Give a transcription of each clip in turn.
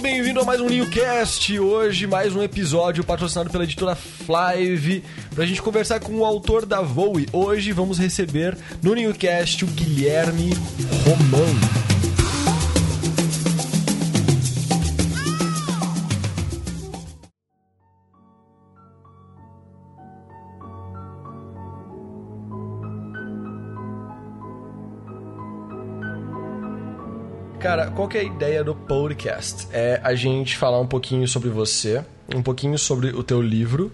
bem-vindo a mais um NewCast. Hoje, mais um episódio patrocinado pela editora Flive, pra gente conversar com o autor da Voe. Hoje vamos receber no NewCast o Guilherme Romão. Cara, qual que é a ideia do podcast? É a gente falar um pouquinho sobre você, um pouquinho sobre o teu livro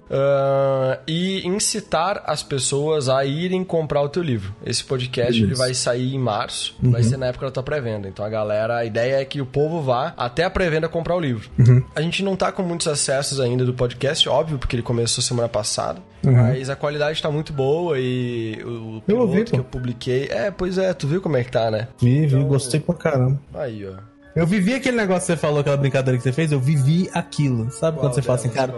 e incitar as pessoas a irem comprar o teu livro. Esse podcast ele vai sair em março, vai ser na época da tua pré-venda. Então a ideia é que o povo vá até a pré-venda comprar o livro. A gente não tá com muitos acessos ainda do podcast, óbvio, porque ele começou semana passada. Mas a qualidade tá muito boa e o piloto que eu publiquei... Pois é, tu viu como é que tá, né? Vi, gostei pra caramba. Aí, ó. Eu vivi aquele negócio que você falou, aquela brincadeira que você fez, eu vivi aquilo. Sabe quando você fala assim, cara,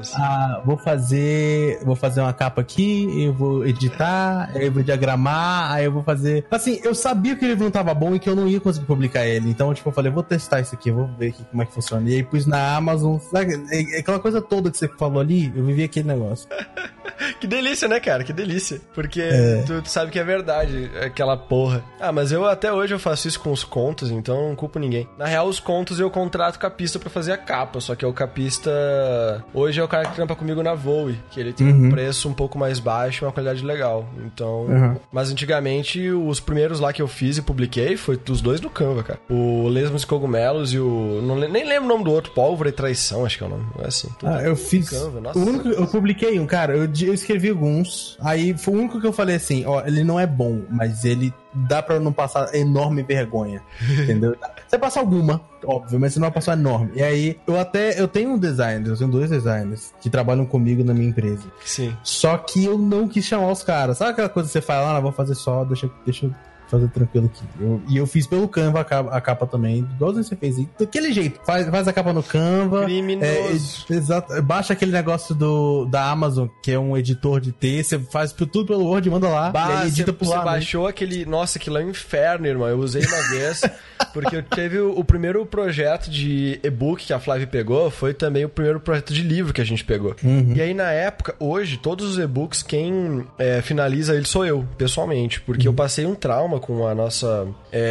vou fazer uma capa aqui, eu vou editar, aí eu vou diagramar, aí eu vou fazer... Assim, eu sabia que o livro não tava bom e que eu não ia conseguir publicar ele. Então, tipo, eu falei, vou testar isso aqui, vou ver aqui como é que funciona. E aí pus na Amazon, sabe? Aquela coisa toda que você falou ali, eu vivi aquele negócio. Que delícia, né, cara? Que delícia. Porque tu sabe que é verdade, aquela porra. Mas até hoje eu faço isso com os contos, então eu não culpo ninguém. Na real, os contos eu contrato capista pra fazer a capa, só que o capista hoje é o cara que trampa comigo na Voe, que ele tem um preço um pouco mais baixo e uma qualidade legal. Então, mas antigamente os primeiros lá que eu fiz e publiquei foi dos dois no Canva, cara. O Lesmos e Cogumelos e o... nem lembro o nome do outro, Pólvora e Traição, acho que é o nome. É assim. Eu fiz... Canva, nossa. Eu publiquei um, cara, eu escrevi alguns, aí foi o único que eu falei assim, ó, ele não é bom, mas ele dá pra não passar enorme vergonha, entendeu? Você passa alguma, óbvio, mas você não vai passar enorme. E aí, eu tenho dois designers que trabalham comigo na minha empresa. Sim. Só que eu não quis chamar os caras. Sabe aquela coisa que você fala, vou fazer só, deixa eu fazer tranquilo aqui. Eu fiz pelo Canva a capa também, igualzinho você fez. Daquele jeito. Faz a capa no Canva. Criminoso. Exato. Baixa aquele negócio da Amazon, que é um editor de texto. Você faz tudo pelo Word, manda lá. E aí edita por lá. Você baixou aquele... Nossa, aquilo é um inferno, irmão. Eu usei uma vez, porque eu teve o primeiro projeto de e-book que a Flive pegou, foi também o primeiro projeto de livro que a gente pegou. E aí, na época, hoje, todos os e-books, quem finaliza ele sou eu, pessoalmente. Porque eu passei um trauma com a nossa...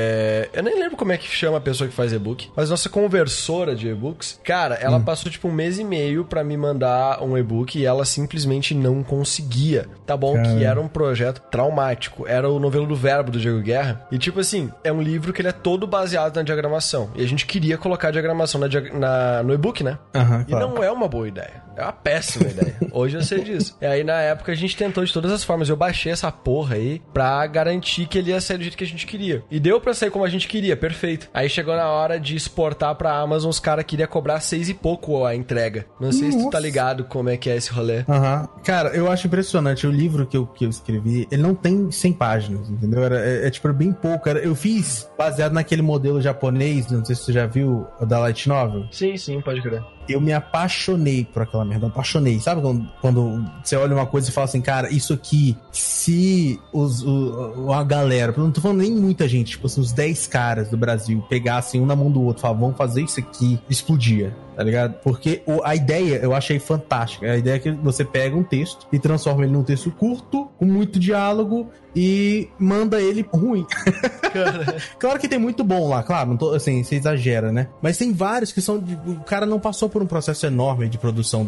eu nem lembro como é que chama a pessoa que faz e-book, mas nossa conversora de e-books, cara, ela passou tipo 1 mês e meio pra me mandar um e-book e ela simplesmente não conseguia. Tá bom que era um projeto traumático. Era o Novelo do Verbo, do Diego Guerra. E tipo assim, é um livro que ele é todo baseado na diagramação. E a gente queria colocar a diagramação no e-book, né? E claro. Não é uma boa ideia. É uma péssima ideia. Hoje eu sei disso. E aí, na época, a gente tentou de todas as formas. Eu baixei essa porra aí pra garantir que ele ia sair do jeito que a gente queria. E deu pra sair como a gente queria, perfeito. Aí chegou na hora de exportar pra Amazon, os caras queriam cobrar 6 e pouco a entrega. Não sei se tu tá ligado como é que é esse rolê. Cara, eu acho impressionante. O livro que eu escrevi, ele não tem 100 páginas, entendeu? É tipo bem pouco. Eu fiz baseado naquele modelo japonês, não sei se você já viu, da Light Novel. Sim, pode crer. Eu me apaixonei por aquela merda, apaixonei. Sabe quando você olha uma coisa e fala assim, cara, isso aqui, se a galera, não tô falando nem muita gente, tipo assim, os 10 caras do Brasil pegassem um na mão do outro e falavam, vamos fazer isso aqui, explodia, tá ligado? Porque a ideia eu achei fantástica. A ideia é que você pega um texto e transforma ele num texto curto, com muito diálogo, e manda ele ruim. Claro que tem muito bom lá, claro, não tô, assim, você exagera, né? Mas tem vários que são... O cara não passou por um processo enorme de produção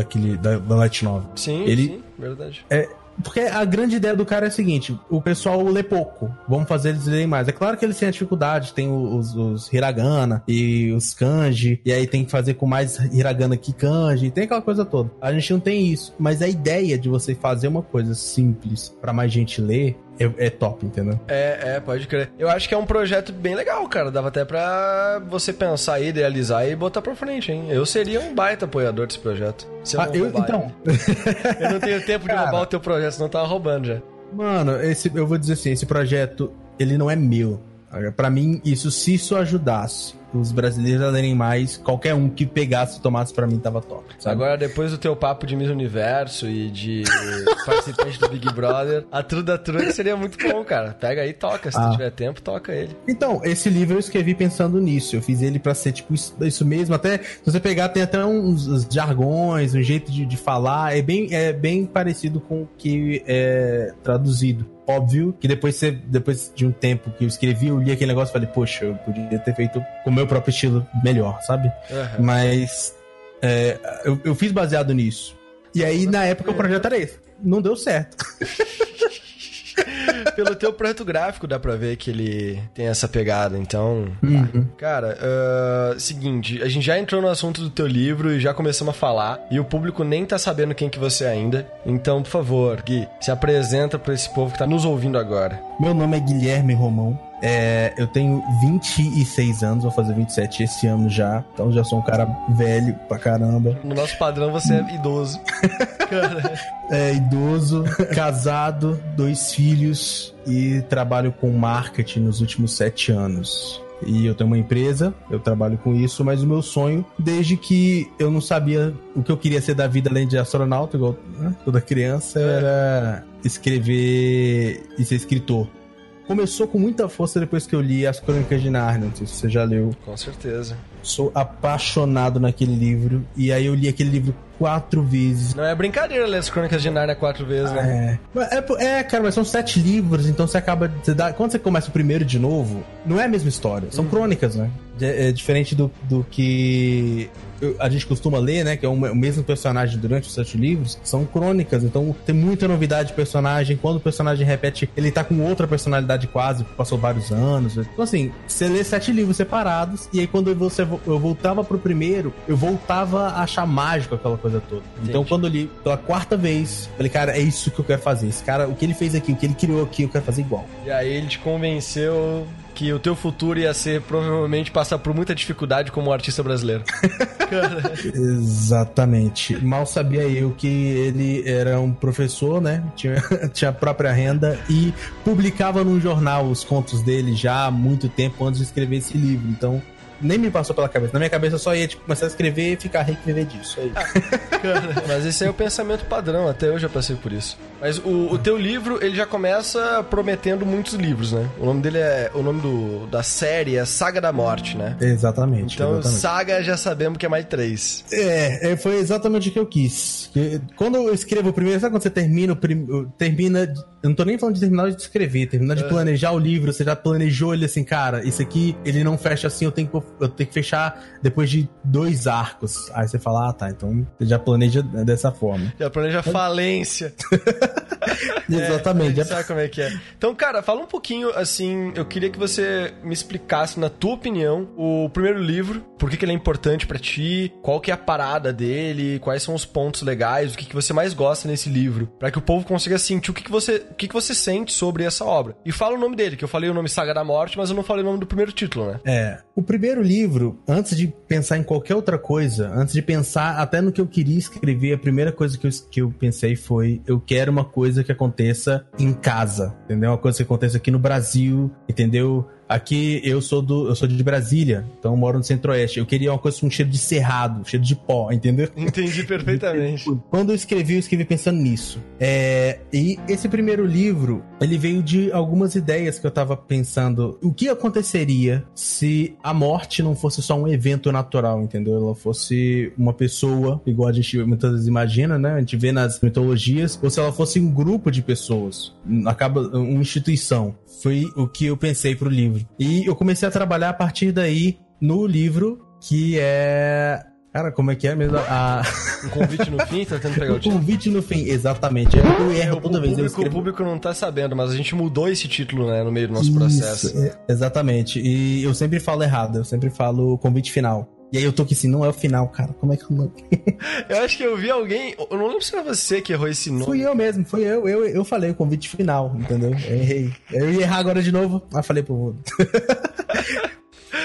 da Light Novel. Sim, verdade. Porque a grande ideia do cara é a seguinte, o pessoal lê pouco, vamos fazer eles lerem mais. É claro que eles têm a dificuldade, tem os hiragana e os kanji, e aí tem que fazer com mais hiragana que kanji, tem aquela coisa toda. A gente não tem isso, mas a ideia de você fazer uma coisa simples pra mais gente ler é top, entendeu? Pode crer. Eu acho que é um projeto bem legal, cara. Dava até pra você pensar, idealizar e botar pra frente, hein? Eu seria um baita apoiador desse projeto. Então... Eu não tenho tempo de roubar o teu projeto, senão eu tava roubando já. Mano, eu vou dizer assim, esse projeto, ele não é meu. Pra mim, se isso ajudasse os brasileiros a lerem mais, qualquer um que pegasse e tomasse pra mim tava top, sabe? Agora, depois do teu papo de Miss Universo e de participante do Big Brother, a Truda seria muito bom, cara. Pega aí e toca. Se tu tiver tempo, toca ele. Então, esse livro eu escrevi pensando nisso. Eu fiz ele pra ser tipo isso mesmo. Até, se você pegar, tem até uns jargões, um jeito de falar. É bem parecido com o que é traduzido. Óbvio que depois de um tempo que eu escrevi, eu li aquele negócio e falei, poxa, eu podia ter feito com o meu próprio estilo melhor, sabe? Uhum. Mas eu fiz baseado nisso. E aí, na época, o projeto era esse. Não deu certo. Pelo teu projeto gráfico dá pra ver que ele tem essa pegada, então... Cara, seguinte, a gente já entrou no assunto do teu livro e já começamos a falar, e o público nem tá sabendo quem que você é ainda. Então, por favor, Gui, se apresenta pra esse povo que tá nos ouvindo agora. Meu nome é Guilherme Romão. Eu tenho 26 anos, vou fazer 27 esse ano já. Então já sou um cara velho pra caramba. No nosso padrão você é idoso. Idoso, casado, 2 filhos e trabalho com marketing nos últimos 7 anos. E eu tenho uma empresa, eu trabalho com isso, mas o meu sonho, desde que eu não sabia o que eu queria ser da vida além de astronauta, igual toda criança, era escrever e ser escritor. Começou com muita força depois que eu li As Crônicas de Nárnia, não sei se você já leu. Com certeza. Sou apaixonado naquele livro, e aí eu li aquele livro 4 vezes. Não é brincadeira ler As Crônicas de Nárnia 4 vezes, né? Cara, mas são 7 livros, então você acaba... quando você começa o primeiro de novo, não é a mesma história, são crônicas, né? É diferente do que a gente costuma ler, né? Que é o mesmo personagem durante os 7 livros, são crônicas, então tem muita novidade de personagem. Quando o personagem repete, ele tá com outra personalidade quase, passou vários anos. Então assim, você lê 7 livros separados, e aí quando eu voltava pro primeiro, eu voltava a achar mágico aquela coisa toda. Entendi. Então quando eu li pela 4ª vez, falei, cara, é isso que eu quero fazer. Esse cara, o que ele fez aqui, o que ele criou aqui, eu quero fazer igual. E aí ele te convenceu que o teu futuro ia ser, provavelmente, passar por muita dificuldade como artista brasileiro. Exatamente. Mal sabia eu que ele era um professor, né? Tinha a própria renda e publicava num jornal os contos dele já há muito tempo antes de escrever esse livro. Então, nem me passou pela cabeça. Na minha cabeça eu só ia começar a escrever e ficar rico e viver disso. Aí. Mas esse aí é o pensamento padrão, até eu já passei por isso. Mas o teu livro, ele já começa prometendo muitos livros, né? O nome dele o nome da série é Saga da Morte, né? Exatamente. Então, Saga já sabemos que é mais 3. Foi exatamente o que eu quis. Quando eu escrevo o primeiro, sabe quando você termina, eu não tô nem falando de terminar de escrever, terminar de planejar o livro, você já planejou ele assim, cara, isso aqui, ele não fecha assim, eu tenho que fechar depois de 2 arcos. Aí você fala, tá, então você já planeja dessa forma. Já planeja falência. Exatamente. Sabe como é que é? Então, cara, fala um pouquinho, assim, eu queria que você me explicasse, na tua opinião, o primeiro livro, por que ele é importante pra ti, qual que é a parada dele, quais são os pontos legais, o que você mais gosta nesse livro, pra que o povo consiga sentir o que você sente sobre essa obra. E fala o nome dele, que eu falei o nome Saga da Morte, mas eu não falei o nome do primeiro título, né? O primeiro livro, antes de pensar em qualquer outra coisa, antes de pensar até no que eu queria escrever, a primeira coisa que eu pensei foi, eu quero uma coisa que aconteça em casa, entendeu? Uma coisa que aconteça aqui no Brasil, entendeu? Aqui eu sou de Brasília, então eu moro no Centro-Oeste. Eu queria uma coisa com cheiro de cerrado, cheiro de pó, entendeu? Entendi perfeitamente. Quando eu escrevi pensando nisso. E esse primeiro livro, ele veio de algumas ideias que eu tava pensando. O que aconteceria se a morte não fosse só um evento natural, entendeu? Ela fosse uma pessoa, igual a gente muitas vezes imagina, né? A gente vê nas mitologias, ou se ela fosse um grupo de pessoas, acaba uma instituição. Foi o que eu pensei pro livro. E eu comecei a trabalhar a partir daí no livro, que é... Cara, como é que é mesmo? Um convite no fim? Tá tentando pegar o título? Um convite no fim, exatamente. Eu erro toda vez. O público não tá sabendo, mas a gente mudou esse título, né, no meio do nosso processo. Exatamente. E eu sempre falo errado. Eu sempre falo convite final. E aí eu tô aqui assim, não é o final, cara. Como é que eu não... Eu acho que eu vi alguém... Eu não lembro se era você que errou esse nome. Fui eu mesmo, eu falei o convite final, entendeu? Eu errei. Eu ia errar agora de novo, mas falei pro mundo.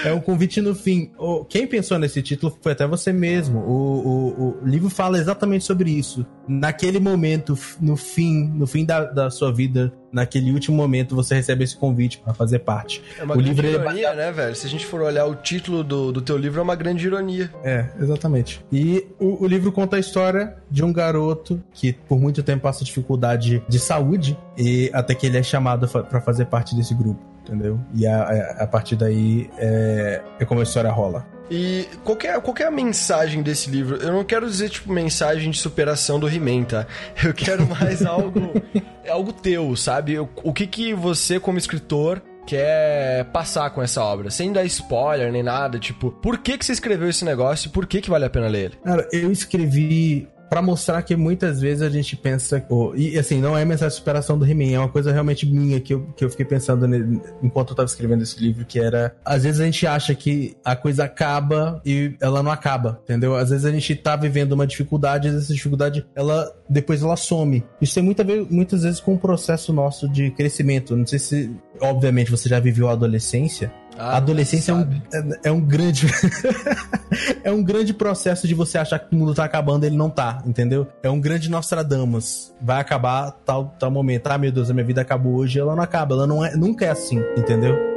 É um convite no fim. Quem pensou nesse título foi até você mesmo. O livro fala exatamente sobre isso. Naquele momento, no fim da sua vida, naquele último momento, você recebe esse convite pra fazer parte. É uma grande ironia, né, velho? Se a gente for olhar o título do teu livro, é uma grande ironia. É, exatamente. E o livro conta a história de um garoto que por muito tempo passa dificuldade de saúde e até que ele é chamado pra fazer parte desse grupo, entendeu? E a partir daí é como a história rola. E qual que é a mensagem desse livro? Eu não quero dizer, tipo, mensagem de superação do He-Man, tá? Eu quero mais algo teu, sabe? O que você, como escritor, quer passar com essa obra? Sem dar spoiler nem nada, tipo, por que você escreveu esse negócio e por que vale a pena ler ele? Cara, eu escrevi pra mostrar que muitas vezes a gente pensa... E assim, não é mensagem de superação do He-Man, é uma coisa realmente minha que eu fiquei pensando enquanto eu tava escrevendo esse livro, que era... Às vezes a gente acha que a coisa acaba e ela não acaba, entendeu? Às vezes a gente tá vivendo uma dificuldade e essa dificuldade, depois ela some. Isso tem muitas vezes com o processo nosso de crescimento. Não sei se... Obviamente você já viveu a adolescência. A adolescência é um grande é um grande processo de você achar que o mundo tá acabando e ele não tá, entendeu? É um grande Nostradamus. Vai acabar tal momento. Ah, meu Deus, a minha vida acabou hoje. Ela não acaba, ela nunca é assim, entendeu?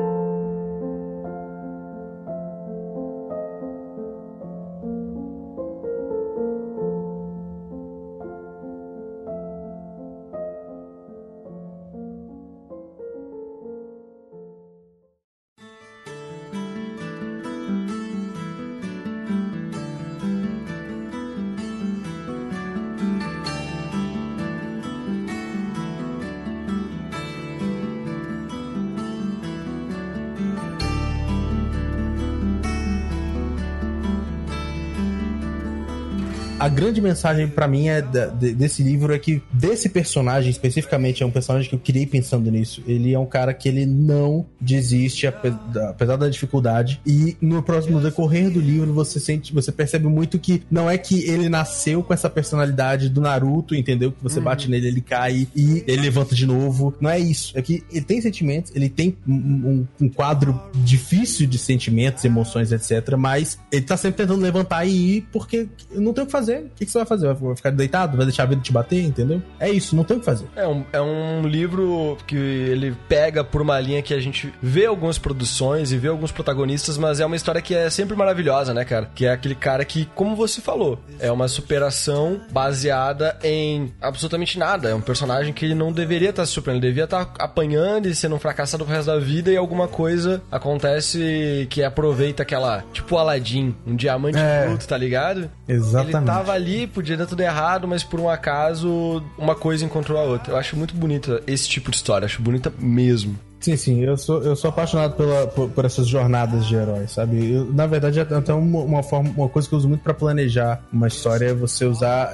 A grande mensagem pra mim desse livro é que desse personagem especificamente, é um personagem que eu criei pensando nisso. Ele é um cara que ele não desiste apesar da dificuldade, e no decorrer do livro você percebe muito que não é que ele nasceu com essa personalidade do Naruto, entendeu? Que você bate nele, ele cai e ele levanta de novo. Não é isso. É que ele tem sentimentos, ele tem um quadro difícil de sentimentos, emoções, etc. Mas ele tá sempre tentando levantar e ir porque não tem o que fazer. O que você vai fazer? Vai ficar deitado? Vai deixar a vida te bater, entendeu? É isso, não tem o que fazer. É um livro que ele pega por uma linha que a gente vê algumas produções e vê alguns protagonistas, mas é uma história que é sempre maravilhosa, né, cara? Que é aquele cara que, como você falou, é uma superação baseada em absolutamente nada. É um personagem que ele não deveria estar se superando, ele devia estar apanhando e sendo um fracassado pro resto da vida, e alguma coisa acontece que aproveita aquela, tipo o Aladdin, um diamante bruto, tá ligado? Exatamente. Ele tava ali, podia dar tudo errado, mas por um acaso uma coisa encontrou a outra. Eu acho muito bonita esse tipo de história, acho bonita mesmo. Sim, eu sou apaixonado por essas jornadas de heróis, sabe? Na verdade, até uma coisa que eu uso muito pra planejar uma história é você usar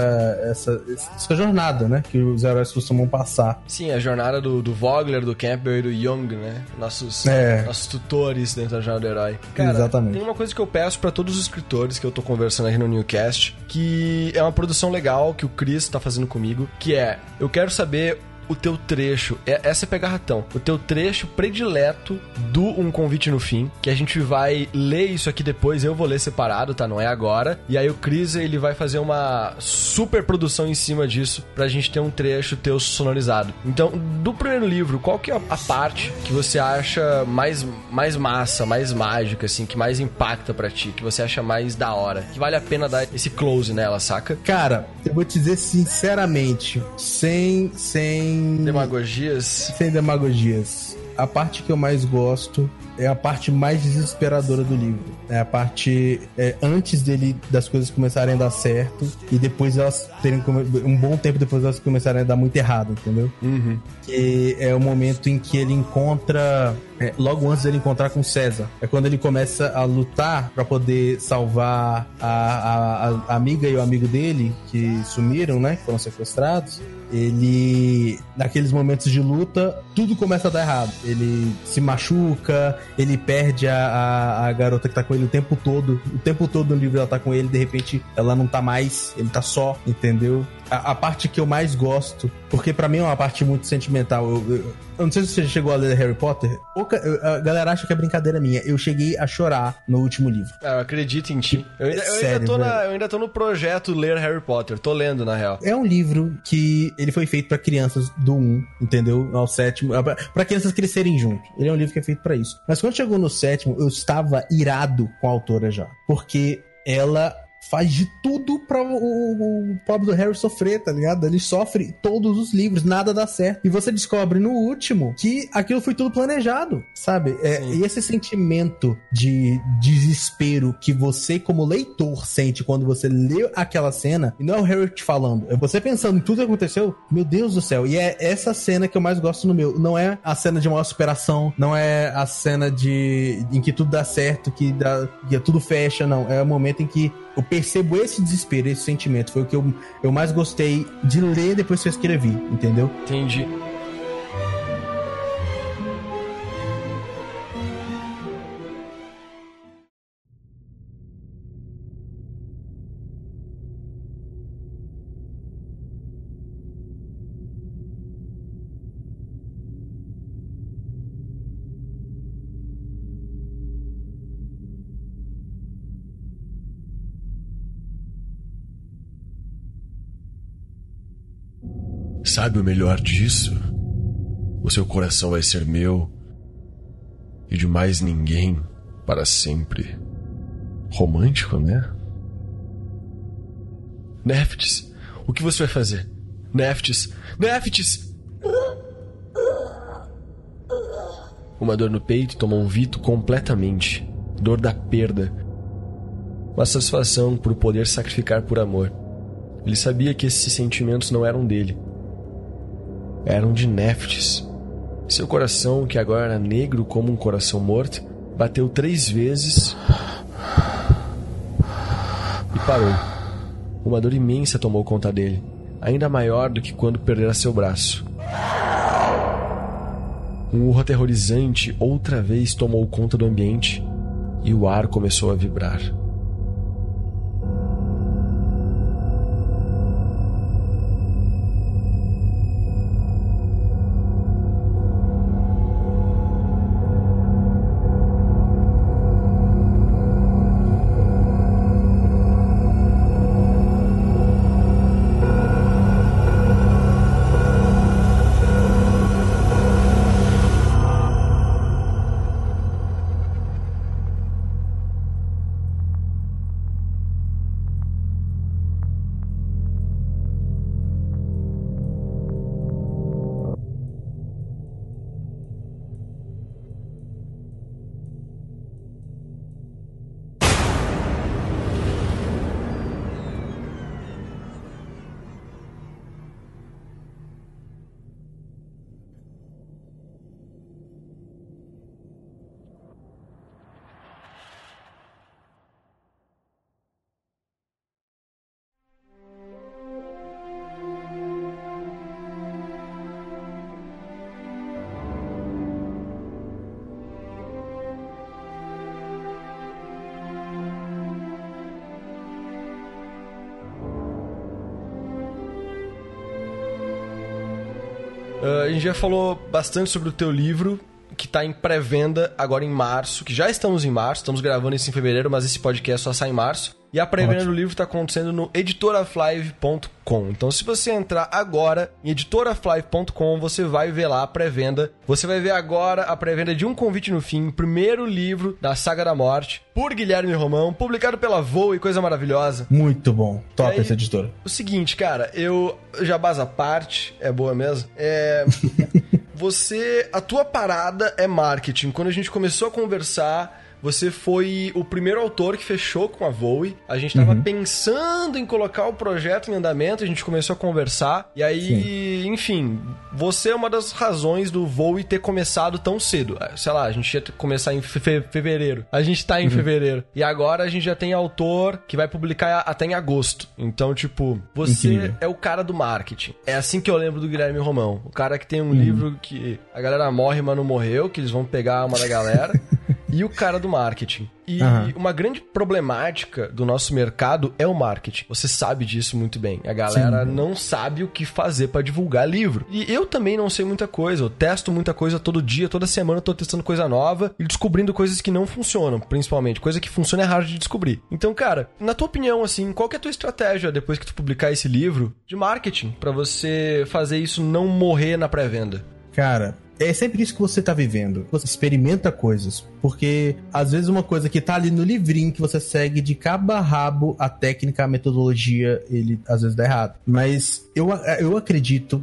essa jornada, né? Que os heróis costumam passar. Sim, a jornada do Vogler, do Campbell e do Young, né? Nossos tutores dentro da jornada do herói. Cara, exatamente. Tem uma coisa que eu peço pra todos os escritores que eu tô conversando aqui no Newcast, que é uma produção legal que o Chris tá fazendo comigo, que é, eu quero saber o teu trecho, essa é pegar ratão, o teu trecho predileto do Um Convite no Fim, que a gente vai ler isso aqui depois, eu vou ler separado, tá? Não é agora. E aí o Chris, ele vai fazer uma super produção em cima disso, pra gente ter um trecho teu sonorizado. Então, do primeiro livro, qual que é a parte que você acha mais massa, mais mágica, assim, que mais impacta pra ti, que você acha mais da hora, que vale a pena dar esse close nela, saca? Cara, eu vou te dizer sinceramente, sem demagogias. Sem demagogias. A parte que eu mais gosto é a parte mais desesperadora do livro. É a parte antes das coisas começarem a dar certo e depois elas terem um bom tempo depois elas começarem a dar muito errado, entendeu? Uhum. Que é o momento em que ele encontra logo antes dele encontrar com César. É quando ele começa a lutar pra poder salvar a amiga e o amigo dele que sumiram, né? Que foram sequestrados. Ele, naqueles momentos de luta, tudo começa a dar errado. Ele se machuca, ele perde a garota que tá com ele o tempo todo no livro ela tá com ele, de repente ela não tá mais, ele tá só, entendeu? a parte que eu mais gosto, porque pra mim é uma parte muito sentimental. Eu não sei se você chegou a ler Harry Potter. A galera acha que é brincadeira minha. Eu cheguei a chorar no último livro. Eu acredito em ti. Eu ainda tô no projeto ler Harry Potter. Tô lendo, na real. É um livro que ele foi feito pra crianças do 1, entendeu? Ao 7º. Pra crianças crescerem junto. Ele é um livro que é feito pra isso. Mas quando chegou no 7º, eu estava irado com a autora já. Porque ela faz de tudo pra o pobre do Harry sofrer, tá ligado? Ele sofre todos os livros, nada dá certo. E você descobre no último que aquilo foi tudo planejado, sabe? E esse sentimento de desespero que você, como leitor, sente quando você lê aquela cena, e não é o Harry te falando, é você pensando em tudo que aconteceu, meu Deus do céu. E é essa cena que eu mais gosto no meu. Não é a cena de maior superação, não é a cena em que tudo dá certo, que tudo fecha, não. É o momento em que eu percebo esse desespero, esse sentimento. Foi o que eu mais gostei de ler depois que eu escrevi, entendeu? Entendi. Sabe o melhor disso? O seu coração vai ser meu e de mais ninguém para sempre. Romântico, né? Neftis, o que você vai fazer? Neftis! Neftis! Uma dor no peito tomou Vito completamente. Dor da perda. Uma satisfação por poder sacrificar por amor. Ele sabia que esses sentimentos não eram dele. Eram de Neftis. Seu coração, que agora era negro como um coração morto, bateu 3 vezes e parou. Uma dor imensa tomou conta dele, ainda maior do que quando perdera seu braço. Um urro aterrorizante outra vez tomou conta do ambiente e o ar começou a vibrar. A gente já falou bastante sobre o teu livro, que está em pré-venda agora em março, que já estamos em março, estamos gravando isso em fevereiro, mas esse podcast só sai em março. E a pré-venda do livro está acontecendo no editoraflive.com. Então, se você entrar agora em editoraflive.com, você vai ver lá a pré-venda. Você vai ver agora a pré-venda de Um Convite no Fim, o primeiro livro da Saga da Morte, por Guilherme Romão, publicado pela Voe, coisa maravilhosa. Muito bom. Top aí, essa editora. O seguinte, cara, jabás à parte, é boa mesmo? A tua parada é marketing. Quando a gente começou a conversar, você foi o primeiro autor que fechou com a Voe. A gente tava pensando em colocar o projeto em andamento, a gente começou a conversar. E aí, enfim, você é uma das razões do Voe ter começado tão cedo. Sei lá, a gente ia começar em fevereiro. A gente tá em fevereiro. E agora a gente já tem autor que vai publicar até em agosto. Então, tipo, você é o cara do marketing. É assim que eu lembro do Guilherme Romão. O cara que tem um livro que a galera morre, mas não morreu, que eles vão pegar uma da galera. e o cara do marketing. E uma grande problemática do nosso mercado é o marketing. Você sabe disso muito bem. A galera não sabe o que fazer pra divulgar livro. E eu também não sei muita coisa. Eu testo muita coisa todo dia, toda semana eu tô testando coisa nova e descobrindo coisas que não funcionam, principalmente. Coisa que funciona é raro de descobrir. Então, cara, na tua opinião, assim, qual que é a tua estratégia depois que tu publicar esse livro de marketing pra você fazer isso não morrer na pré-venda? Cara, é sempre isso que você tá vivendo. Você experimenta coisas. Porque, às vezes, uma coisa que tá ali no livrinho que você segue de cabo a rabo, a técnica, a metodologia, ele às vezes dá errado. Mas eu acredito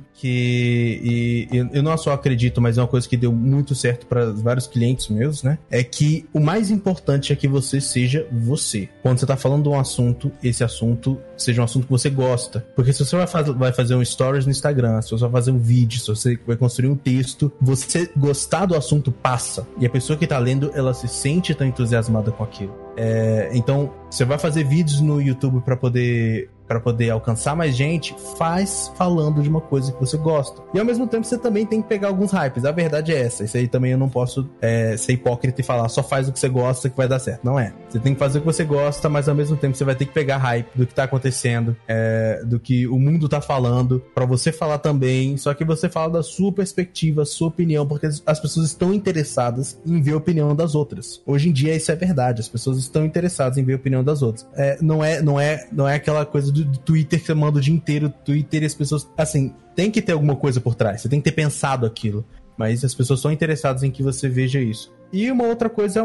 que... E eu não só acredito, mas é uma coisa que deu muito certo para vários clientes meus, né? É que o mais importante é que você seja você. Quando você tá falando de um assunto, esse assunto seja um assunto que você gosta. Porque se você vai fazer um stories no Instagram, se você vai fazer um vídeo, se você vai construir um texto, você gostar do assunto passa. E a pessoa que tá lendo, ela se sente tão entusiasmada com aquilo. Então, você vai fazer vídeos no YouTube para poder alcançar mais gente, faz falando de uma coisa que você gosta. E ao mesmo tempo você também tem que pegar alguns hypes. A verdade é essa. Isso aí também eu não posso ser hipócrita e falar só faz o que você gosta que vai dar certo. Não é. Você tem que fazer o que você gosta, mas ao mesmo tempo você vai ter que pegar hype do que tá acontecendo, do que o mundo tá falando, pra você falar também. Só que você fala da sua perspectiva, sua opinião, porque as pessoas estão interessadas em ver a opinião das outras. Hoje em dia isso é verdade. As pessoas estão interessadas em ver a opinião das outras. Não é aquela coisa do Twitter que você manda o dia inteiro, Twitter, e as pessoas, assim, tem que ter alguma coisa por trás, você tem que ter pensado aquilo, mas as pessoas são interessadas em que você veja isso. E uma outra coisa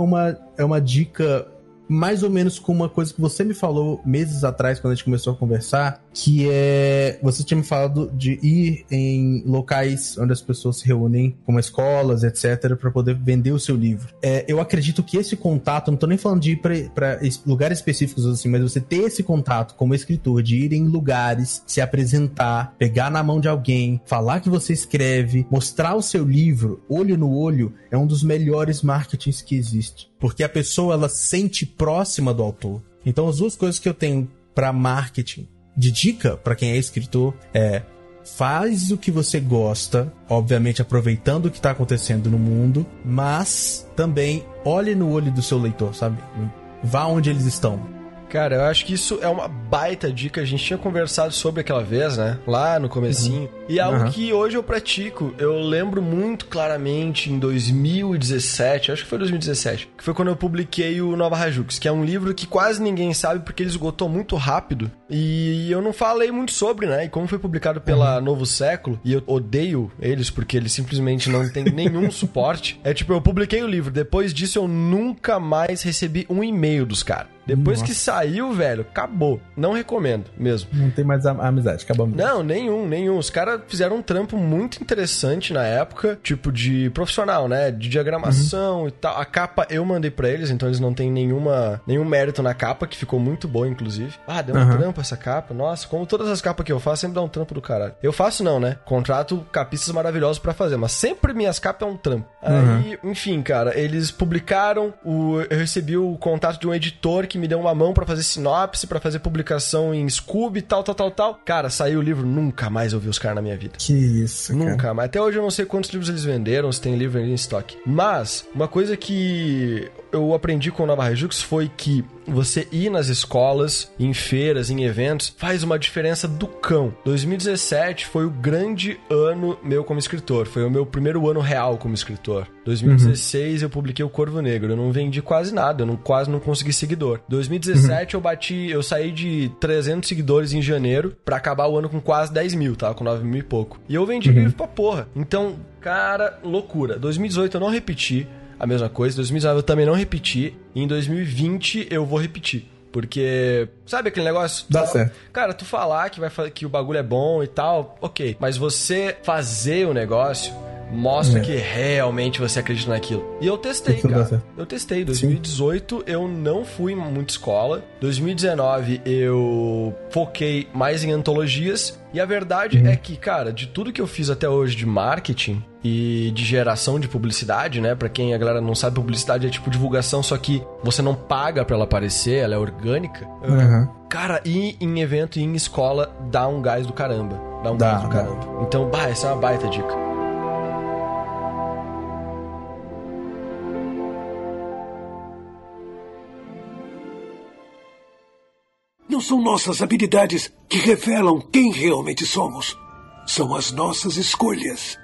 é uma dica mais ou menos com uma coisa que você me falou meses atrás, quando a gente começou a conversar, que você tinha me falado de ir em locais onde as pessoas se reúnem, como escolas, etc., para poder vender o seu livro. Eu acredito que esse contato, não tô nem falando de ir para lugares específicos assim, mas você ter esse contato como escritor, de ir em lugares, se apresentar, pegar na mão de alguém, falar que você escreve, mostrar o seu livro, olho no olho, é um dos melhores marketings que existe. Porque a pessoa, ela se sente próxima do autor. Então, as duas coisas que eu tenho para marketing, de dica para quem é escritor, faz o que você gosta, obviamente aproveitando o que está acontecendo no mundo, mas também olhe no olho do seu leitor, sabe? Vá onde eles estão. Cara, eu acho que isso é uma baita dica. A gente tinha conversado sobre aquela vez, né? Lá no comecinho. E é algo que hoje eu pratico. Eu lembro muito claramente em 2017, acho que foi 2017, que foi quando eu publiquei o Nova Rajux, que é um livro que quase ninguém sabe porque ele esgotou muito rápido. E eu não falei muito sobre, né? E como foi publicado pela Novo Século, e eu odeio eles porque eles simplesmente não têm nenhum suporte. Eu publiquei o livro. Depois disso, eu nunca mais recebi um e-mail dos caras. Depois que saiu, velho, acabou. Não recomendo mesmo. Não tem mais amizade, acabamos. Não, nenhum. Os caras fizeram um trampo muito interessante na época, tipo de profissional, né? De diagramação e tal. A capa eu mandei pra eles, então eles não têm nenhum mérito na capa, que ficou muito boa, inclusive. Deu um trampo essa capa. Nossa, como todas as capas que eu faço, sempre dá um trampo do caralho. Eu faço não, né? Contrato capistas maravilhosos pra fazer, mas sempre minhas capas é um trampo. Aí, enfim, cara, eles publicaram, eu recebi o contato de um editor que me deu uma mão pra fazer sinopse, pra fazer publicação em Scoob e tal. Cara, saiu o livro, nunca mais eu vi os caras na minha vida. Que isso, cara. Nunca mais. Até hoje eu não sei quantos livros eles venderam, se tem livro em estoque. Mas, uma coisa que eu aprendi com o Nova Rajux foi que você ir nas escolas, em feiras, em eventos, faz uma diferença do cão. 2017 foi o grande ano meu como escritor. Foi o meu primeiro ano real como escritor. 2016 eu publiquei o Corvo Negro. Eu não vendi quase nada, eu quase não consegui seguidor. 2017 eu saí de 300 seguidores em janeiro pra acabar o ano com quase 10 mil, tava com 9 mil e pouco. E eu vendi livro pra porra. Então, cara, loucura. 2018 eu não repeti a mesma coisa, 2019 eu também não repeti, e em 2020 eu vou repetir. Porque, sabe aquele negócio? Dá certo. Cara, tu falar que o bagulho é bom e tal, ok. Mas você fazer o negócio mostra que realmente você acredita naquilo. E eu testei, cara. Eu testei. 2018 eu não fui em muita escola. 2019 eu foquei mais em antologias. E a verdade é que, cara, de tudo que eu fiz até hoje de marketing e de geração de publicidade, né? Pra quem a galera não sabe, publicidade é tipo divulgação, só que você não paga pra ela aparecer, ela é orgânica. Cara, ir em evento e ir em escola dá um gás do caramba. Então, essa é uma baita dica. Não são nossas habilidades que revelam quem realmente somos. São as nossas escolhas.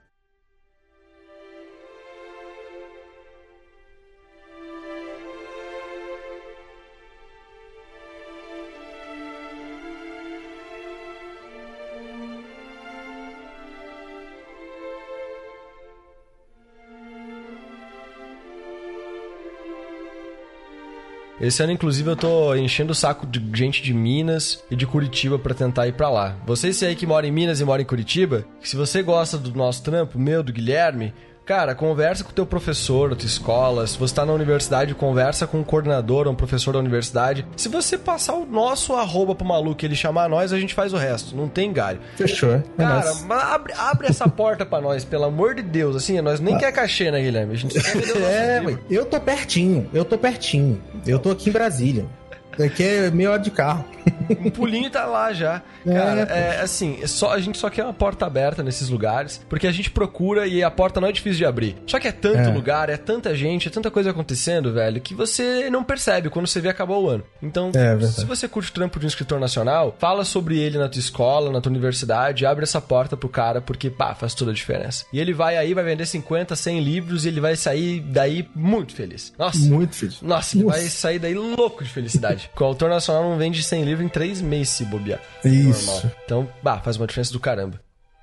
Esse ano, inclusive, eu tô enchendo o saco de gente de Minas e de Curitiba pra tentar ir pra lá. Vocês aí que moram em Minas e moram em Curitiba, se você gosta do nosso trampo, do Guilherme, cara, conversa com o teu professor da tua escola. Se você tá na universidade, conversa com um coordenador ou um professor da universidade. Se você passar o nosso @ pro maluco e ele chamar nós, a gente faz o resto. Não tem galho. Fechou, cara, mas abre essa porta pra nós, pelo amor de Deus. Assim, nós nem quer cachê, né, Guilherme? A gente só quer vender o nosso livro. Eu tô pertinho. Eu tô aqui em Brasília. Daqui é meia hora de carro. Um pulinho tá lá já. Cara, assim, a gente só quer uma porta aberta nesses lugares, porque a gente procura e a porta não é difícil de abrir. Só que é tanto lugar, é tanta gente, é tanta coisa acontecendo, velho, que você não percebe quando você vê acabou o ano. Então, se você curte o trampo de um escritor nacional, fala sobre ele na tua escola, na tua universidade, abre essa porta pro cara, porque, faz toda a diferença. E ele vai vender 50, 100 livros e ele vai sair daí muito feliz. Nossa. Muito feliz. Nossa, ele vai sair daí louco de felicidade. Porque o autor nacional não vende 100 livros em 3 meses, se bobear. Isso. Normal. Então, faz uma diferença do caramba.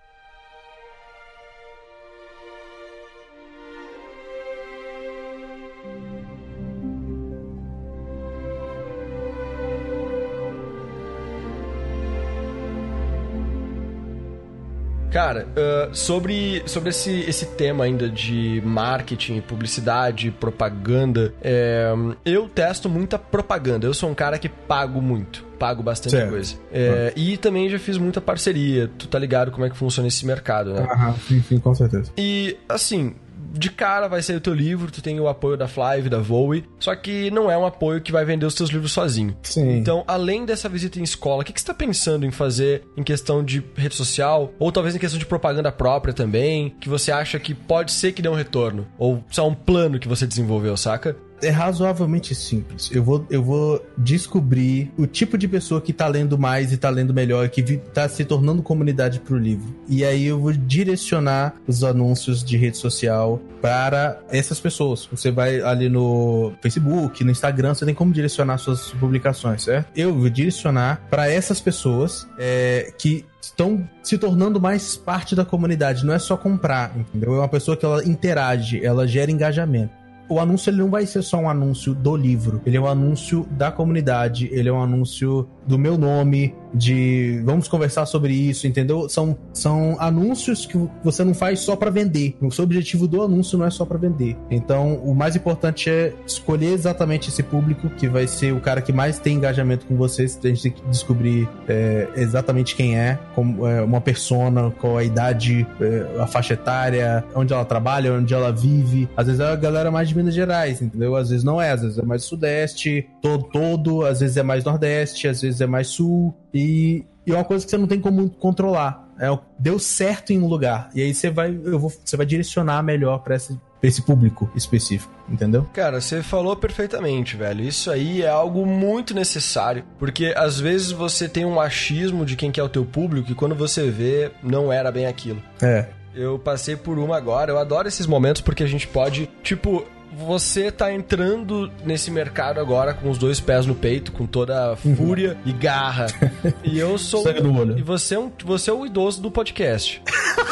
Cara, sobre esse tema ainda de marketing, publicidade, propaganda, eu testo muita propaganda. Eu sou um cara que pago bastante coisa. E também já fiz muita parceria. Tu tá ligado como é que funciona esse mercado, né? Sim, com certeza. E, assim, de cara vai sair o teu livro, tu tem o apoio da Flive, da Voe, só que não é um apoio que vai vender os teus livros sozinho. Sim. Então, além dessa visita em escola, o que você tá pensando em fazer em questão de rede social, ou talvez em questão de propaganda própria também, que você acha que pode ser que dê um retorno? Ou só um plano que você desenvolveu, saca? É razoavelmente simples. Eu vou descobrir o tipo de pessoa que tá lendo mais e tá lendo melhor, que tá se tornando comunidade pro livro. E aí eu vou direcionar os anúncios de rede social para essas pessoas. Você vai ali no Facebook, no Instagram, você tem como direcionar suas publicações, certo? Eu vou direcionar para essas pessoas que estão se tornando mais parte da comunidade. Não é só comprar, entendeu? É uma pessoa que ela interage, ela gera engajamento. O anúncio ele não vai ser só um anúncio do livro, ele é um anúncio da comunidade, ele é um anúncio do meu nome, de vamos conversar sobre isso, entendeu? São anúncios que você não faz só pra vender. O seu objetivo do anúncio não é só pra vender. Então, o mais importante é escolher exatamente esse público que vai ser o cara que mais tem engajamento com você. A gente tem que descobrir exatamente quem é, como, uma persona, qual a idade, a faixa etária, onde ela trabalha, onde ela vive. Às vezes é a galera mais de Minas Gerais, entendeu? Às vezes não é, às vezes é mais Sudeste, todo, às vezes é mais Nordeste, às vezes é mais Sul. E é uma coisa que você não tem como controlar. Deu certo em um lugar. E aí você vai direcionar melhor pra esse público específico, entendeu? Cara, você falou perfeitamente, velho. Isso aí é algo muito necessário, porque às vezes você tem um achismo de quem que é o teu público e quando você vê, não era bem aquilo. Eu passei por uma agora. Eu adoro esses momentos porque a gente pode, você tá entrando nesse mercado agora com os 2 pés no peito, com toda a fúria e garra. E eu sou... Sangue no olho. E você é o idoso do podcast.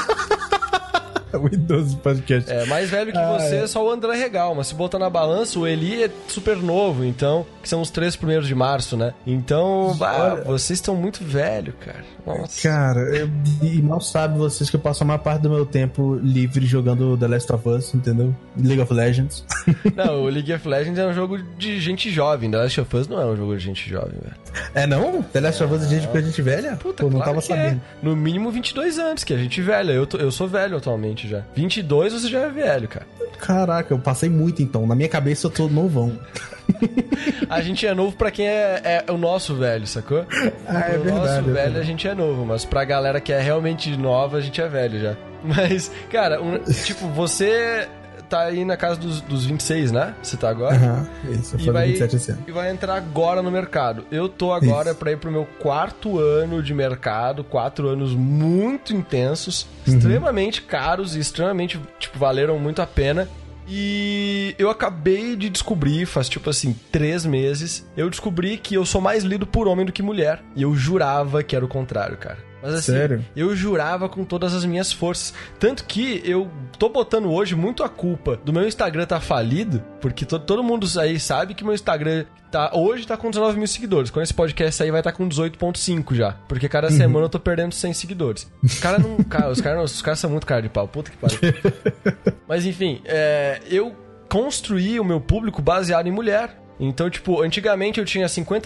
O idoso do podcast. Mais velho que você é só o André Regal, mas se botar na balança, o Eli é super novo, então, que são os 3 primeiros de março, né? Então, vocês estão muito velho, cara. Nossa. Cara, e mal sabe vocês que eu passo a maior parte do meu tempo livre jogando The Last of Us, entendeu? League of Legends. Não, o League of Legends é um jogo de gente jovem. The Last of Us não é um jogo de gente jovem, velho. Não? The Last of Us é gente gente velha? Puta, eu não claro tava sabendo. No mínimo 22 anos, que é gente velha. Eu sou velho atualmente já. 22 você já é velho, cara. Caraca, eu passei muito então. Na minha cabeça eu tô novão. A gente é novo pra quem é o nosso velho, sacou? É verdade. Nosso velho a gente é novo, mas pra galera que é realmente nova, a gente é velho já. Mas, cara, você tá aí na casa dos 26, né? Você tá agora? Isso, eu falei 27 esse ano. E vai entrar agora no mercado. Eu tô agora pra ir pro meu 4º ano de mercado, 4 anos muito intensos, extremamente caros e extremamente, tipo, valeram muito a pena. E eu acabei de descobrir, faz tipo assim, 3 meses, eu descobri que eu sou mais lido por homem do que mulher. E eu jurava que era o contrário, cara. Mas assim, sério? Eu jurava com todas as minhas forças. Tanto que eu tô botando hoje muito a culpa do meu Instagram tá falido, porque todo mundo aí sabe que meu Instagram hoje tá com 19 mil seguidores. Quando esse podcast aí vai estar com 18.5 já. Porque cada semana eu tô perdendo 100 seguidores. Os caras são muito cara de pau. Puta que pariu. Mas enfim, eu construí o meu público baseado em mulher. Então, tipo, antigamente eu tinha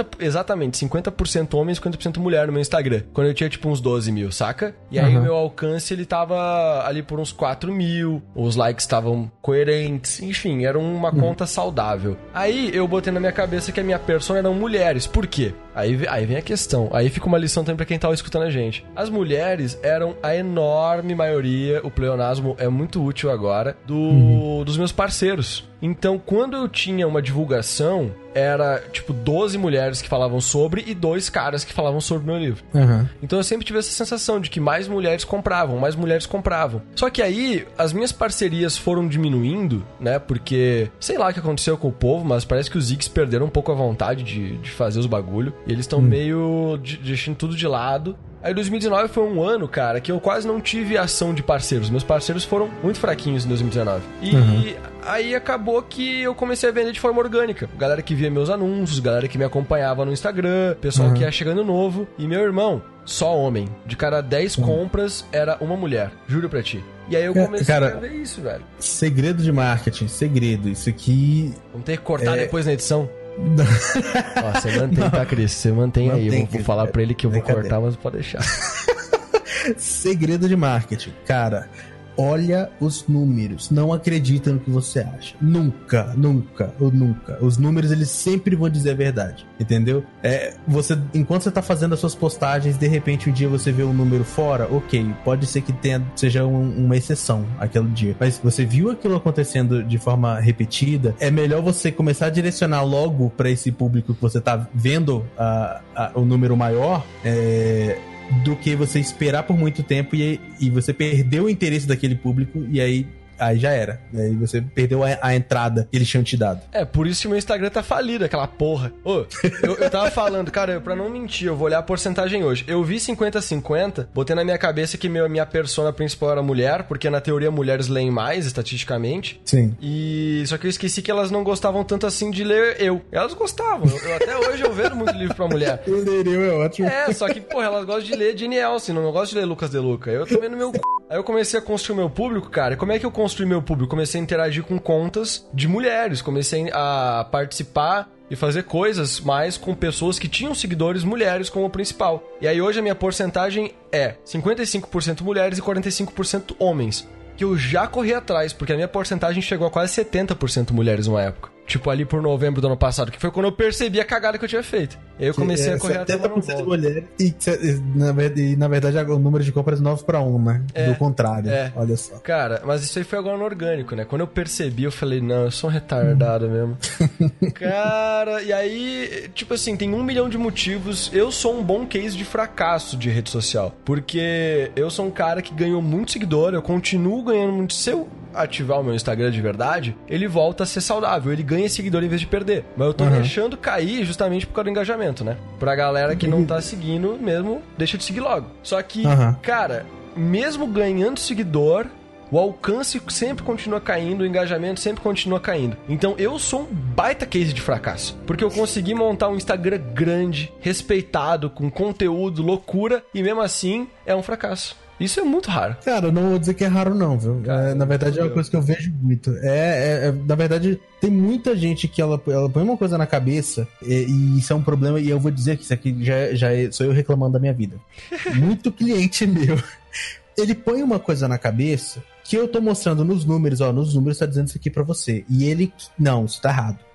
50% homem e 50% mulher no meu Instagram. Quando eu tinha, tipo, uns 12 mil, saca? E aí o meu alcance, ele tava ali por uns 4 mil. Os likes estavam coerentes. Enfim, era uma conta saudável. Aí eu botei na minha cabeça que a minha persona eram mulheres. Por quê? Aí vem a questão. Aí fica uma lição também pra quem tava escutando a gente. As mulheres eram a enorme maioria, o pleonasmo é muito útil agora, dos meus parceiros. Então, quando eu tinha uma divulgação, era, tipo, 12 mulheres que falavam sobre e 2 caras que falavam sobre o meu livro. Então, eu sempre tive essa sensação de que mais mulheres compravam. Só que aí, as minhas parcerias foram diminuindo, né? Porque, sei lá o que aconteceu com o povo, mas parece que os Zix perderam um pouco a vontade de fazer os bagulho. E eles estão meio deixando tudo de lado. Aí 2019 foi um ano, cara, que eu quase não tive ação de parceiros. Meus parceiros foram muito fraquinhos em 2019. E aí acabou que eu comecei a vender de forma orgânica. Galera que via meus anúncios, galera que me acompanhava no Instagram, pessoal que ia chegando novo. E meu irmão, só homem. De cada 10 compras, era uma mulher. Juro pra ti. E aí eu comecei a ver isso, velho. Segredo de marketing, segredo. Isso aqui... Vamos ter que cortar depois na edição. Ó, você mantém, tá, Cris? Você mantém aí. Eu vou falar pra ele que eu vou cortar, mas pode deixar. Segredo de marketing. Cara, olha os números. Não acredita no que você acha. Nunca. Os números, eles sempre vão dizer a verdade. Entendeu? Enquanto você tá fazendo as suas postagens, de repente um dia você vê um número fora, ok, pode ser que seja uma exceção aquele dia. Mas você viu aquilo acontecendo de forma repetida, é melhor você começar a direcionar logo pra esse público que você tá vendo o número maior, do que você esperar por muito tempo e você perder o interesse daquele público e aí já era. Aí você perdeu a entrada que eles tinham te dado. Por isso que meu Instagram tá falido, aquela porra. Eu tava falando, cara, pra não mentir, eu vou olhar a porcentagem hoje. Eu vi 50-50, botei na minha cabeça que minha persona principal era mulher, porque na teoria mulheres leem mais, estatisticamente. Sim. Só que eu esqueci que elas não gostavam tanto assim de ler eu. Elas gostavam. Até hoje eu vendo muito livro pra mulher. O ler eu é ótimo. Só que, porra, elas gostam de ler Jane Austen, não gostam de ler Lucas De Luca. Eu também no meu c... Aí eu comecei a construir meu público, cara. E como é que eu construí meu público? Comecei a interagir com contas de mulheres. Comecei a participar e fazer coisas mais com pessoas que tinham seguidores mulheres como principal. E aí hoje a minha porcentagem é 55% mulheres e 45% homens. Que eu já corri atrás, porque a minha porcentagem chegou a quase 70% mulheres numa época. Tipo, ali por novembro do ano passado, que foi quando eu percebi a cagada que eu tinha feito. E aí eu comecei a correr atrás. 70% mulher e na verdade o número de compras é 9-1, né? Do contrário, olha só. Cara, mas isso aí foi agora no orgânico, né? Quando eu percebi, eu falei, não, eu sou um retardado mesmo. Cara, e aí, tipo assim, tem 1 milhão de motivos. Eu sou um bom case de fracasso de rede social. Porque eu sou um cara que ganhou muito seguidor, eu continuo ganhando muito. Se eu ativar o meu Instagram de verdade, ele volta a ser saudável, ele ganha seguidor em vez de perder. Mas eu tô deixando cair justamente por causa do engajamento, né? Pra galera que não tá seguindo mesmo, deixa de seguir logo. Só que, cara, mesmo ganhando seguidor, o alcance sempre continua caindo, o engajamento sempre continua caindo. Então eu sou um baita case de fracasso, porque eu consegui montar um Instagram grande, respeitado, com conteúdo, loucura, e mesmo assim é um fracasso. Isso é muito raro. Cara, eu não vou dizer que é raro não, viu? Cara, na verdade é uma coisa que eu vejo muito. Na verdade, tem muita gente que ela põe uma coisa na cabeça e isso é um problema, e eu vou dizer que isso aqui sou eu reclamando da minha vida. Muito cliente meu, ele põe uma coisa na cabeça que eu tô mostrando nos números, nos números tá dizendo isso aqui pra você. E ele, não, isso tá errado.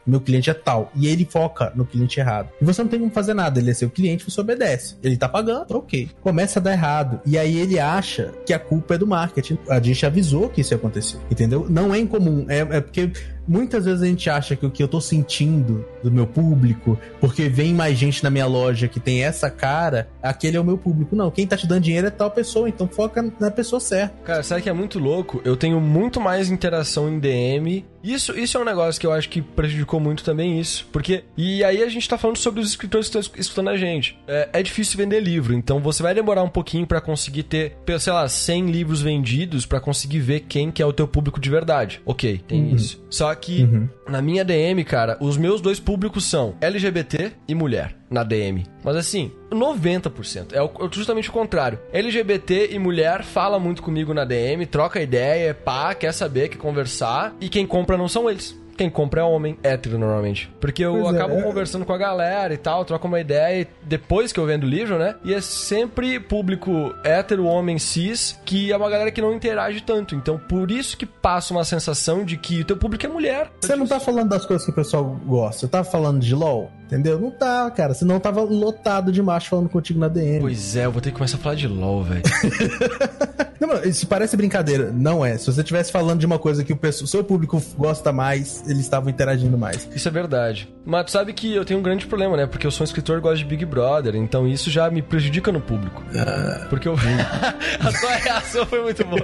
meu cliente é tal. E ele foca no cliente errado. E você não tem como fazer nada, ele é seu cliente, você obedece. Ele tá pagando, ok. Começa a dar errado. E aí ele acha que a culpa é do marketing. A gente avisou que isso ia acontecer, entendeu? Não é incomum, é porque muitas vezes a gente acha que o que eu tô sentindo do meu público, porque vem mais gente na minha loja que tem essa cara, aquele é o meu público. Não, quem tá te dando dinheiro é tal pessoa, então foca na pessoa certa. Cara, sabe que é muito louco? Eu tenho muito mais interação em DM. Isso é um negócio que eu acho que prejudicou muito também isso. Porque, e aí a gente tá falando sobre os escritores que estão escutando a gente. É difícil vender livro, então você vai demorar um pouquinho pra conseguir ter, sei lá, 100 livros vendidos pra conseguir ver quem que é o teu público de verdade. Ok, tem isso. Só que na minha DM, cara, os meus 2 públicos são LGBT e mulher na DM. Mas assim, 90% é justamente o contrário. LGBT e mulher fala muito comigo na DM, troca ideia, quer saber, quer conversar, e quem compra não são eles. Quem compra é homem hétero, normalmente. Porque eu acabo conversando com a galera e tal, troco uma ideia depois que eu vendo o livro, né? E é sempre público hétero, homem cis, que é uma galera que não interage tanto. Então, por isso que passa uma sensação de que o teu público é mulher. Você não tá falando das coisas que o pessoal gosta. Você tá falando de LOL, entendeu? Não tá, cara. Senão tava lotado de macho falando contigo na DM. Pois é, eu vou ter que começar a falar de LOL, velho. Não, isso parece brincadeira. Não é. Se você estivesse falando de uma coisa que o seu público gosta mais, eles estavam interagindo mais. Isso é verdade. Mas tu sabe que eu tenho um grande problema, né? Porque eu sou um escritor e gosto de Big Brother, então isso já me prejudica no público. Porque eu... A sua reação foi muito boa.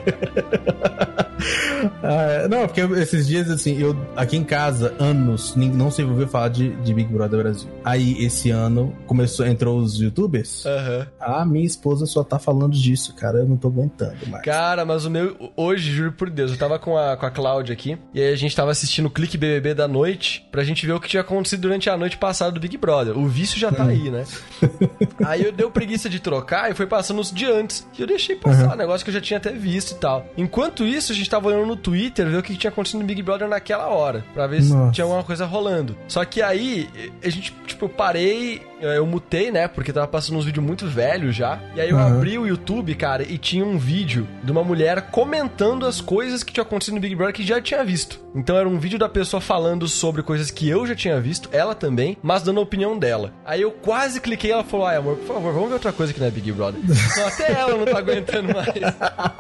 Não, porque esses dias, assim, eu aqui em casa, anos, não se ouviu falar de Big Brother Brasil. Aí, esse ano, entrou os youtubers. Minha esposa só tá falando disso, cara. Eu não tô aguentando mais. Cara, mas o meu... Hoje, juro por Deus, eu tava com a Cláudia aqui, e aí a gente tava assistindo o Clique BBB da noite, pra gente ver o que tinha acontecido durante a noite passada do Big Brother. O vício já tá aí, né? Aí eu dei preguiça de trocar e foi passando os de antes. E eu deixei passar, negócio que eu já tinha até visto e tal. Enquanto isso, a gente tava olhando no Twitter, ver o que tinha acontecido no Big Brother naquela hora, pra ver se tinha alguma coisa rolando. Só que aí, a gente, tipo, eu parei, eu mutei, né? Porque tava passando uns vídeos muito velhos já. E aí eu abri o YouTube, cara, e tinha um vídeo de uma mulher comentando as coisas que tinha acontecido no Big Brother que já tinha visto. Então era um vídeo da pessoa falando sobre coisas que eu já tinha visto, ela também, mas dando a opinião dela. Aí eu quase cliquei e ela falou, amor, por favor, vamos ver outra coisa que não é Big Brother. Então até ela não tá aguentando mais.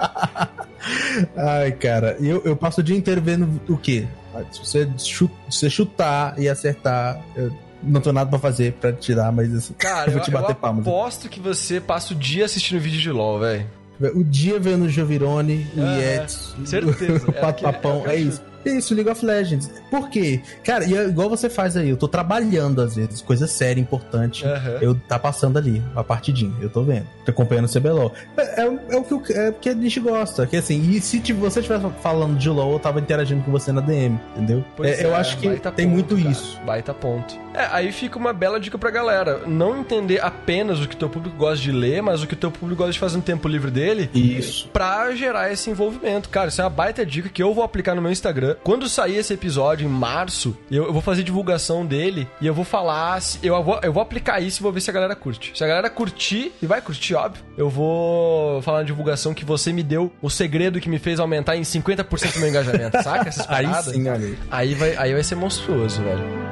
Ai, cara, eu passo o dia inteiro vendo o quê? Se você chutar e acertar, eu não tenho nada pra fazer pra tirar, mas assim, cara, eu vou te bater palmas. Eu aposto que você passa o dia assistindo vídeo de LOL, velho. O dia vendo o Jovirone, o Yetz, certeza. O Pato-Papão, é isso. Isso, League of Legends. Por quê? Cara, e é igual você faz aí, eu tô trabalhando às vezes, coisa séria, importante. Eu tá passando ali, a partidinha, eu tô vendo. Tô acompanhando o CBLOL. É o que a gente gosta. Que assim, e se você estivesse falando de LOL, eu tava interagindo com você na DM, entendeu? Eu acho que tem muito isso. Baita ponto. Aí fica uma bela dica pra galera. Não entender apenas o que teu público gosta de ler, mas o que teu público gosta de fazer no tempo livre dele. Isso. Pra gerar esse envolvimento. Cara, isso é uma baita dica que eu vou aplicar no meu Instagram. Quando sair esse episódio, em março, eu vou fazer divulgação dele e eu vou falar... Eu vou aplicar isso e vou ver se a galera curte. Se a galera curtir, e vai curtir, óbvio, eu vou falar na divulgação que você me deu o segredo que me fez aumentar em 50% o meu engajamento. Saca essas paradas? Aí sim, olha aí vai ser monstruoso, velho.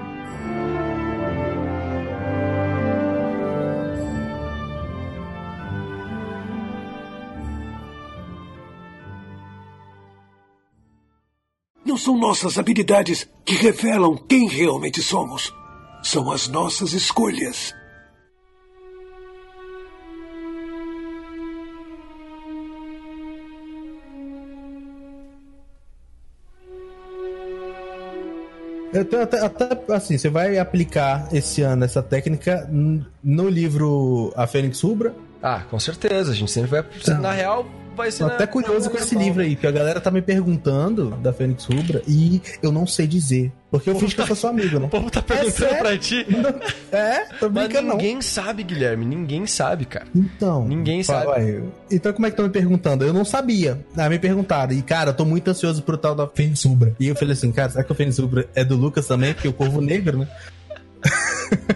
Não são nossas habilidades que revelam quem realmente somos. São as nossas escolhas. Eu tenho até assim, você vai aplicar esse ano essa técnica no livro A Fênix Rubra? Com certeza, a gente sempre vai... Então, na real... Tô até curioso com esse livro aí, porque a galera tá me perguntando da Fênix Rubra e eu não sei dizer. Porque eu fingi que eu sou seu amigo, né? O povo tá perguntando pra ti. Tô brincando. Mas ninguém sabe, Guilherme. Ninguém sabe, cara. Então. Ninguém sabe. Então como é que estão me perguntando? Eu não sabia. Me perguntaram. E, cara, eu tô muito ansioso pro tal da Fênix Rubra. E eu falei assim, cara, será que o Fênix Rubra é do Lucas também? Porque o Corvo Negro, né?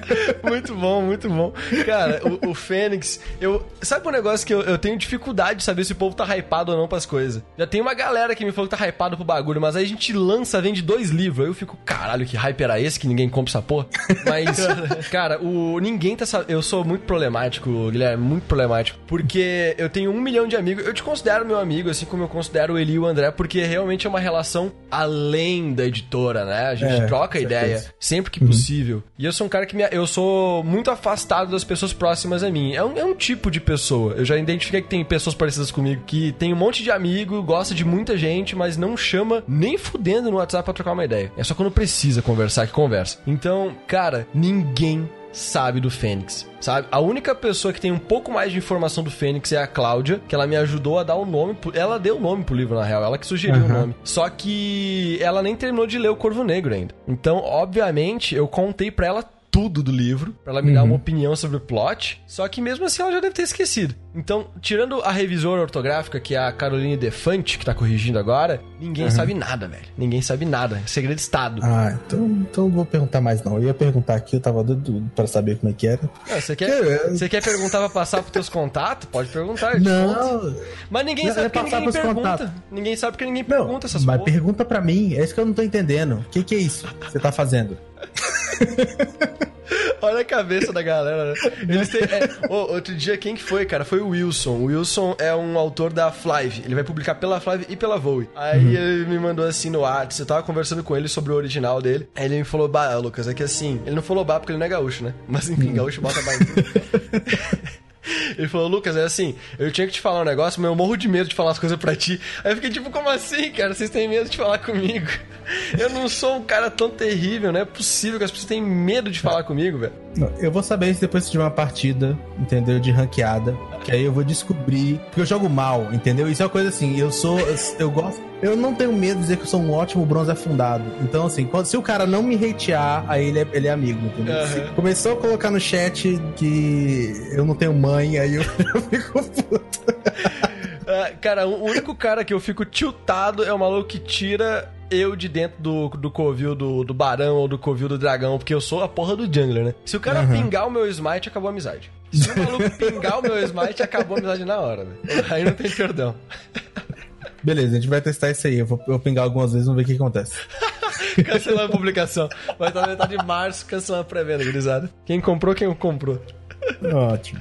Muito bom, muito bom. Cara, o Fênix, sabe um negócio que eu tenho dificuldade de saber se o povo tá hypado ou não pras coisas? Já tem uma galera que me falou que tá hypado pro bagulho, mas aí a gente vende 2 livros. Aí eu fico, caralho, que hype era esse que ninguém compra essa porra? Mas, cara, ninguém tá sabendo. Eu sou muito problemático, Guilherme, muito problemático. Porque eu tenho 1 milhão de amigos. Eu te considero meu amigo, assim como eu considero o Eli e o André, porque realmente é uma relação além da editora, né? A gente troca ideia sempre que possível. E eu sou um cara que eu sou muito afastado das pessoas próximas a mim. É um tipo de pessoa. Eu já identifiquei que tem pessoas parecidas comigo que tem um monte de amigo, gosta de muita gente, mas não chama nem fudendo no WhatsApp pra trocar uma ideia. É só quando precisa conversar que conversa. Então, cara, ninguém sabe do Fênix, sabe? A única pessoa que tem um pouco mais de informação do Fênix é a Cláudia, que ela me ajudou a dar o nome, ela deu o nome pro livro, na real, ela que sugeriu o nome. Só que ela nem terminou de ler o Corvo Negro ainda. Então, obviamente, eu contei pra ela tudo do livro, pra ela me dar uma opinião sobre o plot, só que mesmo assim ela já deve ter esquecido. Então, tirando a revisora ortográfica, que é a Caroline Defante, que tá corrigindo agora, ninguém sabe nada, velho. Ninguém sabe nada. É segredo de Estado. Ah, então não vou perguntar mais não. Eu ia perguntar aqui, eu tava doido pra saber como é que era. Você quer perguntar pra passar pros teus contatos? Pode perguntar. Não. Mas ninguém sabe porque ninguém pergunta. Ninguém sabe porque ninguém pergunta essas coisas. Mas porra. Pergunta pra mim, é isso que eu não tô entendendo. O que é isso que você tá fazendo? Olha a cabeça da galera, né? Outro dia, quem que foi, cara? Foi o Wilson. O Wilson é um autor da Flive. Ele vai publicar pela Flive e pela Voe. Aí ele me mandou assim no WhatsApp. Eu tava conversando com ele sobre o original dele. Aí ele me falou, bah, Lucas, é que assim... Ele não falou bah porque ele não é gaúcho, né? Mas enfim, gaúcho bota bah em tudo. Ele falou, Lucas, é assim, eu tinha que te falar um negócio, mas eu morro de medo de falar as coisas pra ti. Aí eu fiquei tipo, como assim, cara? Vocês têm medo de falar comigo? Eu não sou um cara tão terrível, não é possível que as pessoas tenham medo de falar comigo, velho. Eu vou saber isso depois de uma partida, entendeu? De ranqueada. Que aí eu vou descobrir. Porque eu jogo mal, entendeu? Isso é uma coisa assim, eu gosto. Eu não tenho medo de dizer que eu sou um ótimo bronze afundado. Então, assim, se o cara não me hatear, aí ele é amigo, entendeu? Se começou a colocar no chat que eu não tenho mãe, aí eu fico puto. Cara, o único cara que eu fico tiltado é o maluco que tira eu de dentro do covil do barão ou do covil do dragão, porque eu sou a porra do jungler, né? Se o cara pingar o meu smite, acabou a amizade. Se o maluco pingar o meu smite, acabou a amizade na hora, velho. Aí não tem perdão. Beleza, a gente vai testar isso aí. Eu vou pingar algumas vezes, vamos ver o que acontece. Cancelando a publicação. Vai estar na metade de março, cancelando a pré-venda, gurizada. Quem comprou. Ótimo.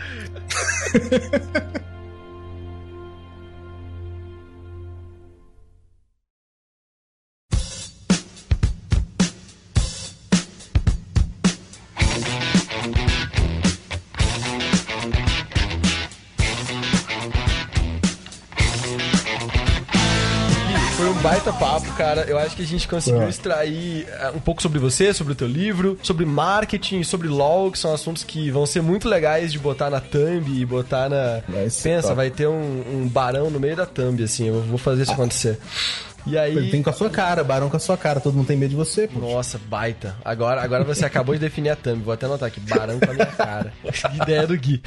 Baita papo, cara. Eu acho que a gente conseguiu extrair um pouco sobre você, sobre o teu livro, sobre marketing, sobre LoL, que são assuntos que vão ser muito legais de botar na thumb e botar na... Pensa, vai ter um barão no meio da thumb, assim. Eu vou fazer isso acontecer. E aí... Ele tem com a sua cara, barão com a sua cara. Todo mundo tem medo de você, pô. Nossa, baita. Agora você acabou de definir a thumb. Vou até anotar aqui. Barão com a minha cara. Ideia do Gui.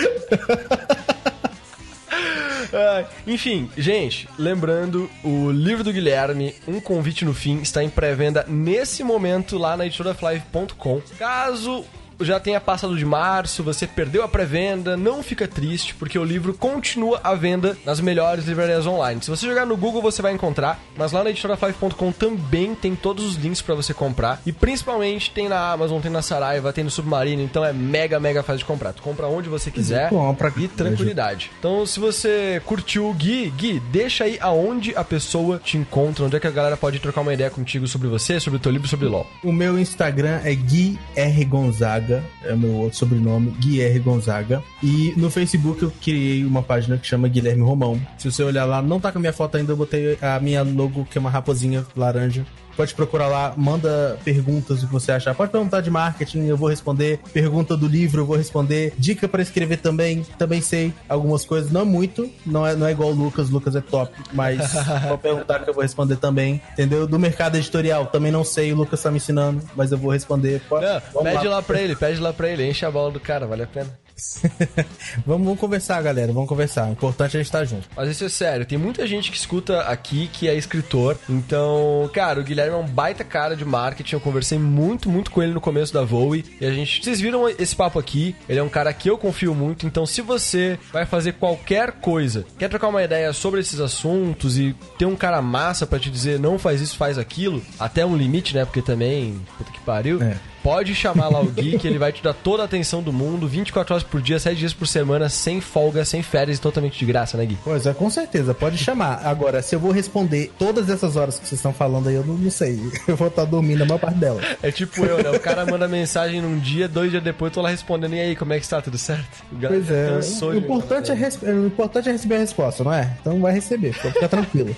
Enfim, gente, lembrando, o livro do Guilherme, Um Convite no Fim, está em pré-venda nesse momento lá na editoraflive.com. Caso já tenha passado de março, você perdeu a pré-venda, não fica triste, porque o livro continua à venda nas melhores livrarias online. Se você jogar no Google, você vai encontrar, mas lá na editoraflive.com também tem todos os links pra você comprar, e principalmente tem na Amazon, tem na Saraiva, tem no Submarino, então é mega fácil de comprar. Tu compra onde você quiser e tranquilidade. Então, se você curtiu o Gui, deixa aí aonde a pessoa te encontra, onde é que a galera pode trocar uma ideia contigo sobre você, sobre o teu livro, sobre LoL. O meu Instagram é Gui R. Gonzaga, é o meu outro sobrenome, Gui R. Gonzaga. E no Facebook eu criei uma página que chama Guilherme Romão. Se você olhar lá, não tá com a minha foto ainda, eu botei a minha logo, que é uma raposinha laranja. Pode procurar lá, manda perguntas o que você achar. Pode perguntar de marketing, eu vou responder. Pergunta do livro, eu vou responder. Dica pra escrever também sei algumas coisas. Não muito, não é igual o Lucas é top. Mas pode perguntar que eu vou responder também. Entendeu? Do mercado editorial, também não sei, o Lucas tá me ensinando, mas eu vou responder. Pede lá pra ele, enche a bola do cara, vale a pena. Vamos conversar, galera. Vamos conversar. O importante é a gente estar junto. Mas isso é sério. Tem muita gente que escuta aqui que é escritor. Então, cara, o Guilherme é um baita cara de marketing. Eu conversei muito com ele no começo da Voe. E a gente... Vocês viram esse papo aqui. Ele é um cara que eu confio muito. Então, se você vai fazer qualquer coisa, quer trocar uma ideia sobre esses assuntos e ter um cara massa pra te dizer não faz isso, faz aquilo, até um limite, né? Porque também, puta que pariu... Pode chamar lá o Gui, que ele vai te dar toda a atenção do mundo, 24 horas por dia, 7 dias por semana, sem folga, sem férias e totalmente de graça, né, Gui? Pois é, com certeza, pode chamar. Agora, se eu vou responder todas essas horas que vocês estão falando aí, eu não sei. Eu vou estar dormindo a maior parte delas. É tipo eu, né? O cara manda mensagem num dia, 2 dias depois, eu tô lá respondendo, e aí, como é que está? Tudo certo? Pois é, o importante é receber a resposta, não é? Então vai receber, fica tranquilo.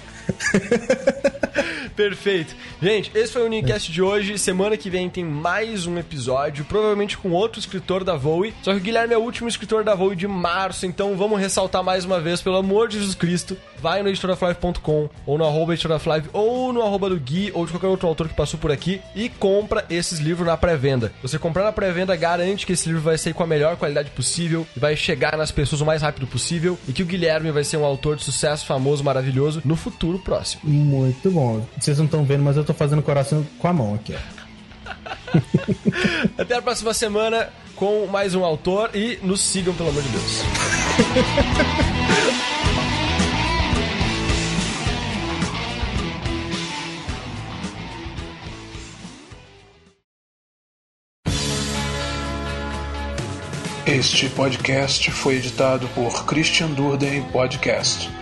Perfeito. Gente, esse foi o Unicast de hoje. Semana que vem tem mais um episódio, provavelmente com outro escritor da Voe. Só que o Guilherme é o último escritor da Voe de março, então vamos ressaltar mais uma vez, pelo amor de Jesus Cristo, vai no editoraflive.com, ou no @editoraflive, ou no @ do Gui, ou de qualquer outro autor que passou por aqui, e compra esses livros na pré-venda. Você comprar na pré-venda garante que esse livro vai sair com a melhor qualidade possível, e vai chegar nas pessoas o mais rápido possível, e que o Guilherme vai ser um autor de sucesso, famoso, maravilhoso, no futuro próximo. Muito bom. Vocês não estão vendo, mas eu tô fazendo coração com a mão aqui, ó. Até a próxima semana com mais um autor e nos sigam, pelo amor de Deus. Este podcast foi editado por Christian Durden Podcast.